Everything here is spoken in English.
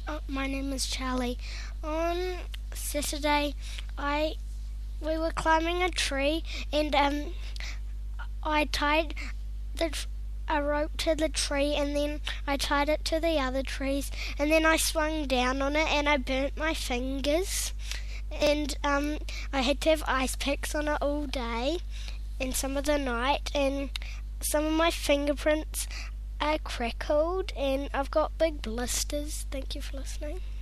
My name is Charlie. On Saturday, I we were climbing a tree, and I tied the a rope to the tree, and then I tied it to the other trees, and then I swung down on it, and I burnt my fingers, and I had to have ice picks on it all day, and some of the night, and some of my fingerprints are crackled, and I've got big blisters. Thank you for listening.